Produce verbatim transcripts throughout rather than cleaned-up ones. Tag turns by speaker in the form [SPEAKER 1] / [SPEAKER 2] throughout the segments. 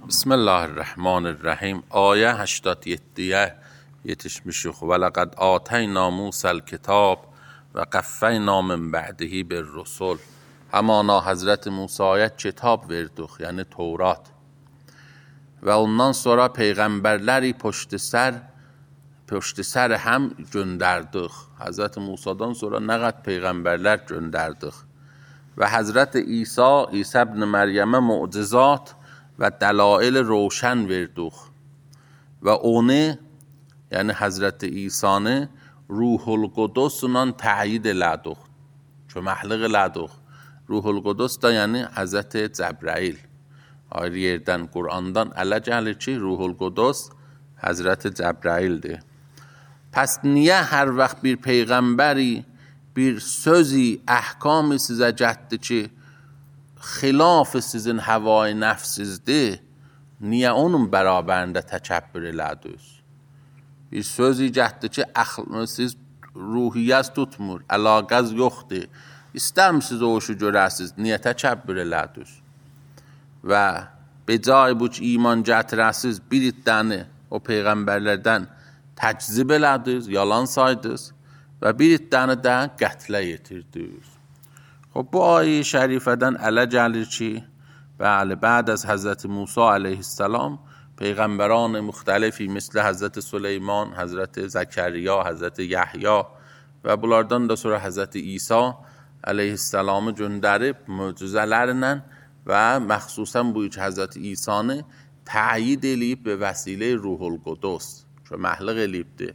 [SPEAKER 1] بسم الله الرحمن الرحیم. آیه هشتاد و هفت yetişmiş. ولقد آتینا موسی الکتاب و قفینا من بعده بالرسل. Hamana Hazreti Musa'ya kitap verdik, yani Tevrat. Ve ondan sonra peygamberleri püştü ser, püştü ser hem gönderdik. Hazreti Musa'dan sonra ne kadar peygamberler gönderdik. Ve Hazreti İsa, İsa ibn Meryem'e mucizat ve delail roşen verdik. Ve onu, yani Hazreti İsa'nı Ruhul Kudüs'le teyit elədik. Köməklik elədik. Ruhul Qudus da yəni Hazreti Cəbrail. Ayrı yerdən Qur'andan ələ gəlir ki, Ruhul Qudus Hazreti Cəbraildir. Pəs niyə hər vaxt bir peyğəmbəri, bir sözü, əhkamı sizə gətdi ki, xilafı sizin havai nəfsizdir, niyə onun bərabərində təkəbbür elədiniz? Bir sözü gətdi ki, siz ruhiyyəz tutmur, əlaqəz yoxdur. İstər misiniz o işi görəsiniz, niyə təkəbbür elədiniz? Və becai bu ki, iman gətirəsiniz, bir iddəni o peyğəmbərlərdən təkzib elədiniz, yalan saydınız və bir iddəni də qətlə yetirdiniz. Xub, bu ayə-i şərifədən ələ gəlir ki, bəli, bəd az Həzrəti Musa aleyhisselam peyğəmbərان müxtəlifi, misli Həzrəti Süleyman, Həzrəti Zəkərya, Həzrəti Yəhya və bunlardan da sonra Həzrəti İsa aleyhisselamı göndərib möcüzələrlə və məxsusən bu iki Həzrəti İsa'nı təyid eləyib və vəsilə Ruhul Qudus köməklik eləyibdir.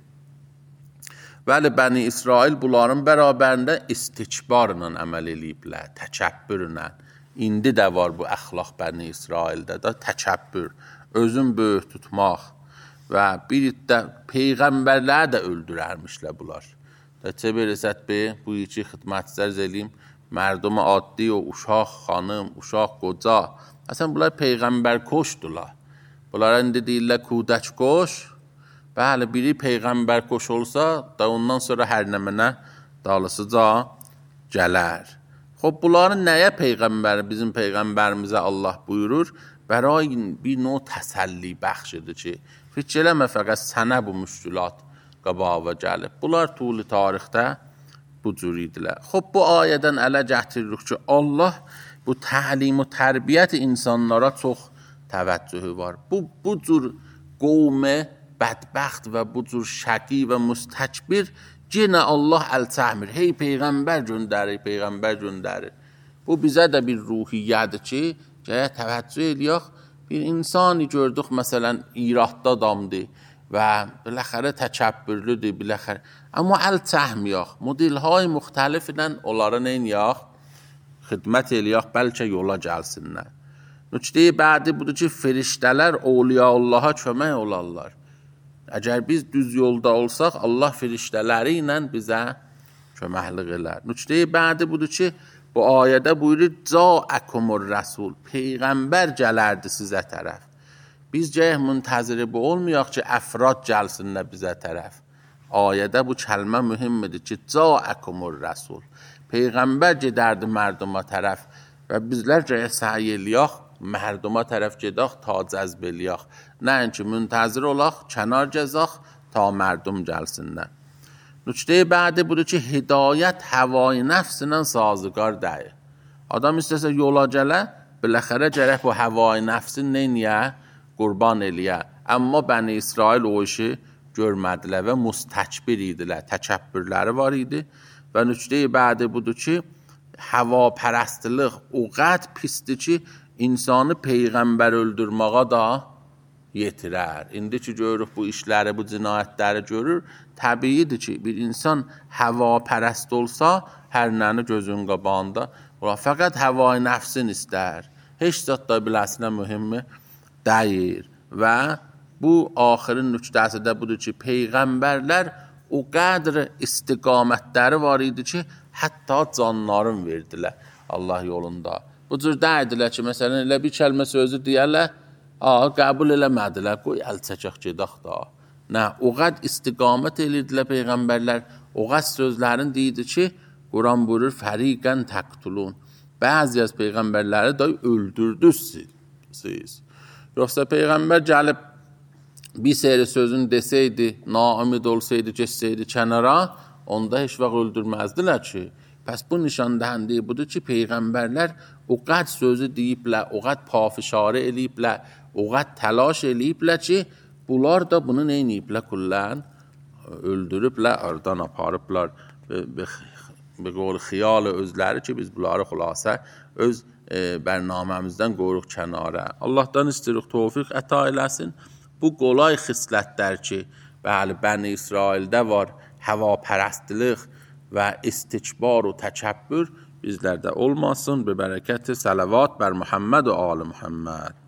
[SPEAKER 1] Bəli, Bəni İsrail bunların bərabərində istikbarla əməl eləyiblər, təkəbbürlə. İndi də var bu əxlaq Bəni İsraildə də təkəbbür, özün böyük tutmaq və bir də peyğəmbərləri də öldürərmişlər bunlar. چه برسد به bu iki xidmətçilər eləyim, mərdum addi o uşaq, xanım, uşaq, qoca. Əsən bunlar peyğəmbər koşdular. Bunlara indi deyirlər kudək koş. Bəli, biri peyğəmbər koş olsa da ondan sonra hər nəmənə dalısıca gələr. Xob, bunların nəyə peyğəmbər, bizim peyğəmbərimizə Allah buyurur? Bəray bir növ təsəlli bəxşidir ki, fikr eləmə fəqət sənə bu müşkülat qabağa gəlib. Bunlar tuli tarixdə bu cür idilər. Xob, bu ayədən ələ gətiririk ki, Allah bu təlim və tərbiyyət insanlara çox təvəccühü var. Bu, bu cür qovmə, bədbəxt və bu cür şəqi və müstəkbir yenə Allah əl çəkmir. Hey, peyğəmbər göndərir, peyğəmbər göndərir. Bu bizə də bir ruhiyyədir ki, gəyə təvəccüh eləyək. Bir insani gördük, məsələn, İraqda adamdır və biləxərə təkəbbürlüdür, biləxərə. Amma əl çəkməyək, modelهای müxtəlif ilə onlara neynəyək? Xidmət eləyək, bəlkə yola gəlsinlər. Nüqtəyi bədi budur ki, firiştələr Awliya Allaha kömək olarlar. Əgər biz düz yolda olsaq, Allah firiştələri ilə bizə köməklik elər. Nüqtəyi bədi budur ki, bu ayədə buyurur, Ca'əkumur Rəsul, peyğəmbər gələrdi sizə tərəf. Biz cəh müntəziri bu olmayaq ki, əfrad gəlsinlər bizə tərəf. Ayədə bu kəlmə mühimmidir ki, Ca'əkumur Rəsul, peyğəmbər gedərdi mərduma tərəf və bizlər cəh səy eləyək, mərduma tərəf gedək, ta cəzb eləyək. Nəinki müntəzir olaq, kənar gəzək, ta mərdum gəlsinlər. Nüqtəyi bədi budur ki, hidayət həvai nəfsinlə sazıqar deyil. Adam istəsə yola gələ, biləxərə gərək bu həvai nəfsin neyniyə? Qurban eləyə. Amma Bəni İsrail o işi görmədilər və müstəkbir idilər, təkəbbürləri var idi. Və nüqtəyi bədi budur ki, həva pərəstlik o qəd pisdir ki, insanı peyğəmbər öldürməğa da yetirər. İndi ki, görürük bu işləri, bu cinayətləri görür, təbiidir ki, bir insan həva pərəst olsa, hər nəni gözün qabağında, fəqət həvai nəfsin istər. Heç zat da biləsinə mühimmi deyir. Və bu axırın nüqtəsi də budur ki, peyğəmbərlər o qədr istiqamətləri var idi ki, hətta canlarını verdilər Allah yolunda. Bu cür dəydilər ki, məsələn, elə bir kəlmə sözü deyərlər, Aa, qəbul eləmədilər, qoy əl çəkək gedək da. Nə, o qəd istiqamət edirdilər peyğəmbərlər, o qəd sözlərin deyildi ki, Quran buyurur, fəriqən təqtulun. Bəzi az peyğəmbərləri da öldürdünüz siz. Yoxsa Peyğəmbər gəlib bir seyri sözünü desəydi, naümid olsaydı, geçsəydi kənara, onda heç vaxt öldürməzdilər ki. Pəs bu nişandəhəndiyi budur ki, Peyğəmbərlər o qəd sözü deyiblər, o qəd pafişarə eləyiblər, o qəd təlaş eləyiblər ki, bunlar da bunu neyniyiblər kullən? Öldürüblər, oradan aparıblar. Be qol xiyal özləri ki, biz bunları xülasə öz e, bərnaməmizdən qoyuruq kənara. Allahdan istirik tövfiq əta eləsin. Bu qolay xislətlər ki, bəli, Bəni İsraildə var, həvapərəstlik və istikbar və təkəbbür bizlərdə olmasın. Be bərəkəti salavat bər Muhammed və ali Muhammed.